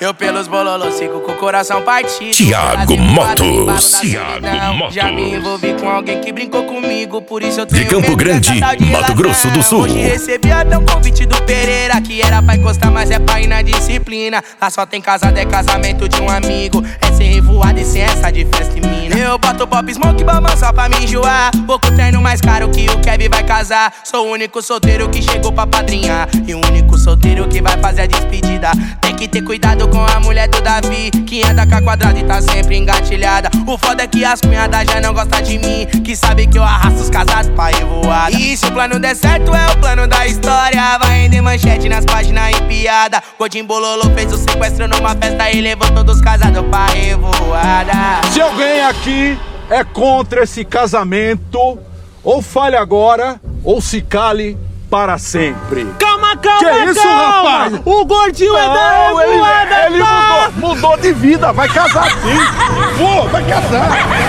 Eu pelos bololos sigo com o coração partido. Thiago Motos. Já me envolvi com alguém que brincou comigo, por isso eu tenho de Campo Grande, Mato Grosso do Sul. Hoje recebi até um convite do Pereira, que era pra encostar, mas é pra ir na disciplina. Lá só tem casado, é casamento de um amigo. É sem revoada e sem essa de festa e mina. Eu boto pop smoke bamão só pra me enjoar. Pouco terno mais caro que o Kevin vai casar. Sou o único solteiro que chegou pra padrinhar, e o único solteiro que vai fazer a despedida. Tem que ter cuidado com a mulher do Davi, que anda com a quadrada e tá sempre engatilhada. O foda é que as cunhadas já não gostam de mim, que sabe que eu arrasto os casados pra revoada. E se o plano der certo é o plano da história, vai render manchete nas páginas e piada. Godinho Bololo fez o sequestro numa festa e levou todos os casados pra revoada. Se alguém aqui é contra esse casamento, ou fale agora, ou se cale para sempre. Calma, Que isso, rapaz? O gordinho é da revoada. Ele mudou de vida, vai casar sim. Pô, vai casar.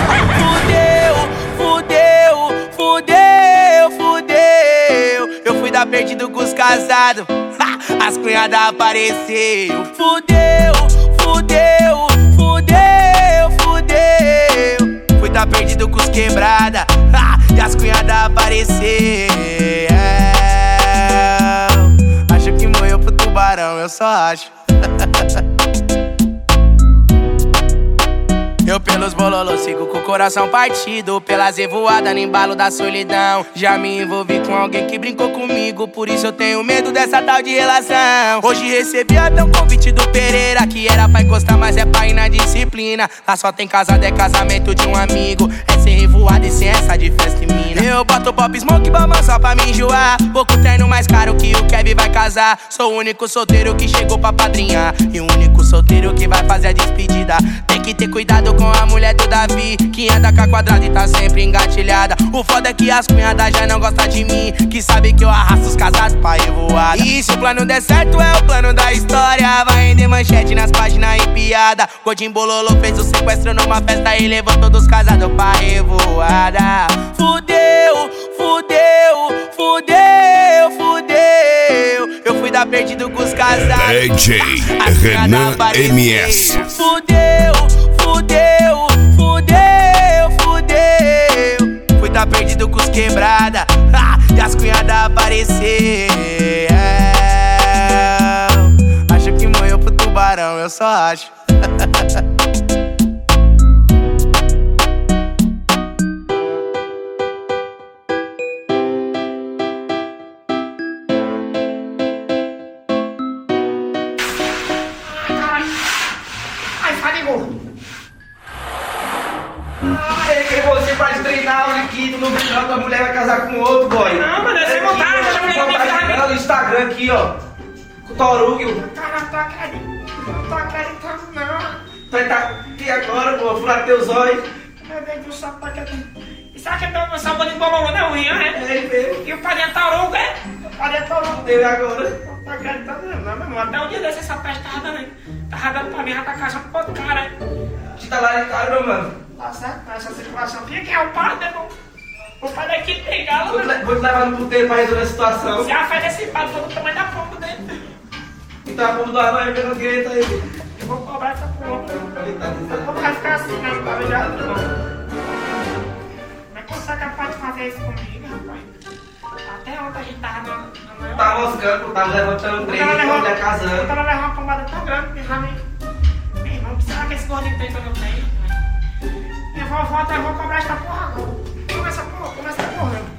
Fudeu. Eu fui dar perdido com os casados, as cunhadas apareceu. Fudeu. Fui dar perdido com os quebrada, e as cunhadas apareceu. Acho que morreu pro tubarão, eu só acho. Eu pelos bololos sigo com o coração partido, pelas revoadas no embalo da solidão. Já me envolvi com alguém que brincou comigo, por isso eu tenho medo dessa tal de relação. Hoje recebi até um convite do Pereira, que era pra encostar, mas é pra ir na disciplina. Lá só tem casado, é casamento de um amigo. É sem revoada e sem essa de festa e mina. Eu boto pop smoke bamão só pra me enjoar. Pouco terno mais caro que o Kevin vai casar. Sou o único solteiro que chegou pra padrinhar, e o único solteiro que vai fazer a despedida. Tem que ter cuidado com a mulher do Davi, que anda com a quadrada e tá sempre engatilhada. O foda é que as cunhadas já não gostam de mim, que sabe que eu arrasto os casados pra revoada. E se o plano der certo é o plano da história, vai render manchete nas páginas e piada. Godinho Bololo fez o sequestro numa festa e levou todos os casados pra revoada. Fudeu. Eu fui dar perdido com os casados, DJ Renan MS. Fudeu. Fui dar perdido com os quebrada, e as cunhadas apareceu. Acho que morreu pro tubarão, eu só acho. Você faz treinar o líquido no brilhante, a mulher vai casar com outro, boy. Não, mano, essa é montagem, essa mulher vai ficar no Instagram aqui, ó. Com o Torugio. Cara, não tô acreditando, não. Tu vai tá aqui agora, pô, furar teus olhos. Meu Deus do céu, tá acreditando. Isso aqui é meu sabor de bololô, né, o Rian, é? É ele mesmo. E o carinha tarugo, é? O carinha tarugo. Dele agora. Não tô acreditando, não, meu irmão. Até um dia desse essa testada, né? Tá dando pra mim, já tá casando com outro cara, é? Te tá lá de cara, meu mano. Tá certo, nessa circulação. Quem é o pai, né, irmão? O pai daqui tem galo, Vou né? te levar no puteiro pra resolver a situação. Se a fé desse pai for do tamanho da pomba dele. Então a pomba do armário pelo direito aí. Eu vou cobrar essa porra. Ele tá dizendo. Não vai ficar assim, né? Tá ligado, irmão? Como é que você é capaz de fazer isso comigo, rapaz? Até ontem a gente tava na Tá moscando, tava levantando o trem e a mulher Eu casando. tava levando uma pombada tão grande que já me... Meu irmão, o que será que esse gordinho tem que eu não tenho? Eu vou cobrar essa porra agora. Começa a porra.